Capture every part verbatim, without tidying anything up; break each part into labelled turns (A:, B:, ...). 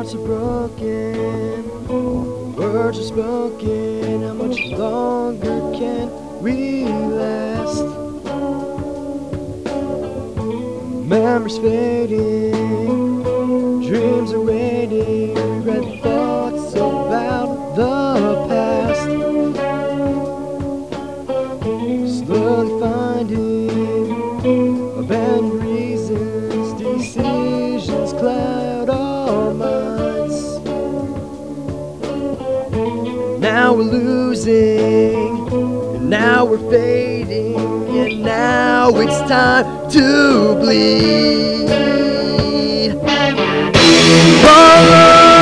A: Hearts are broken, words are spoken. How much longer can we last? Memories fading, dreams are waiting, regret thoughts about the past. Slowly finding abandoned reasons, decisions cloud our minds. Now we're losing, and now we're fading, and now it's time to bleed. Oh,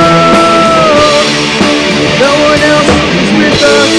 A: no one else is with us.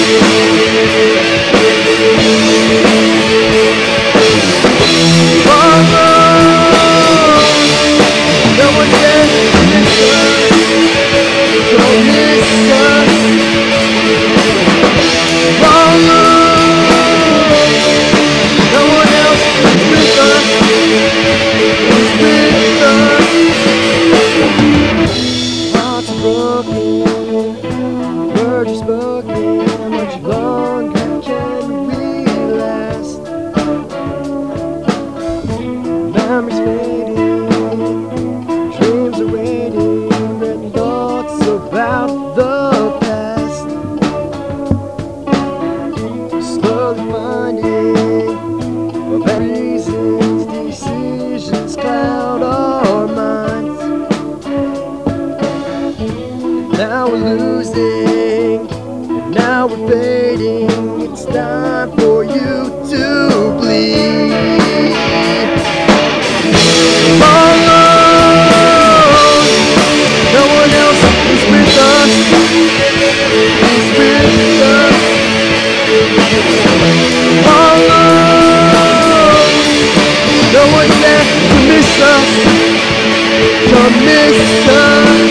A: Words are spoken, how much longer can we last? Memories fading, dreams are waiting, and thoughts about the past. Slowly finding bad reasons, decisions cloud our minds. Now we're losing, and now we're fading. It's time for you to bleed. Alone, no one else is with us. Is with us. Alone, no one's there to miss us, to miss us.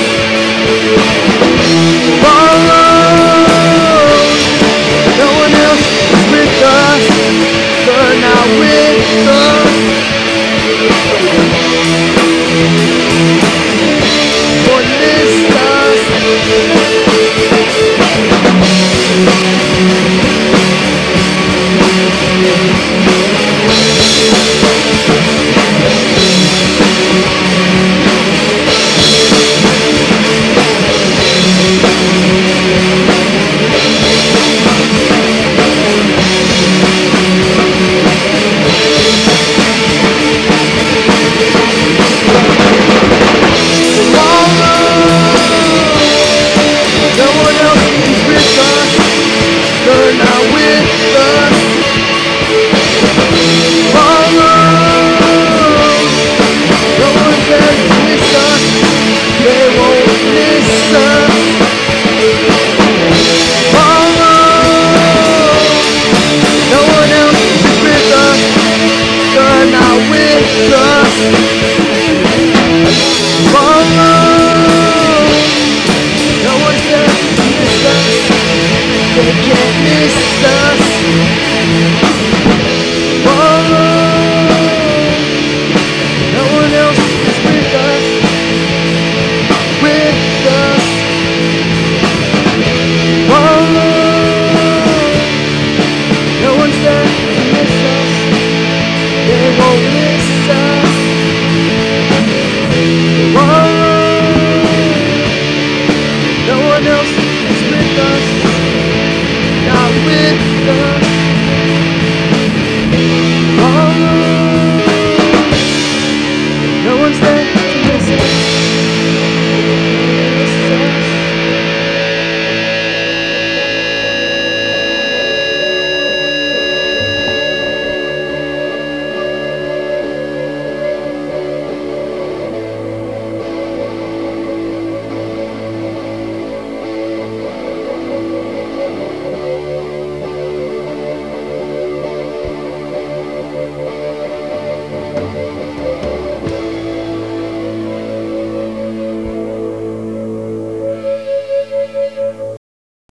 A: Not with us.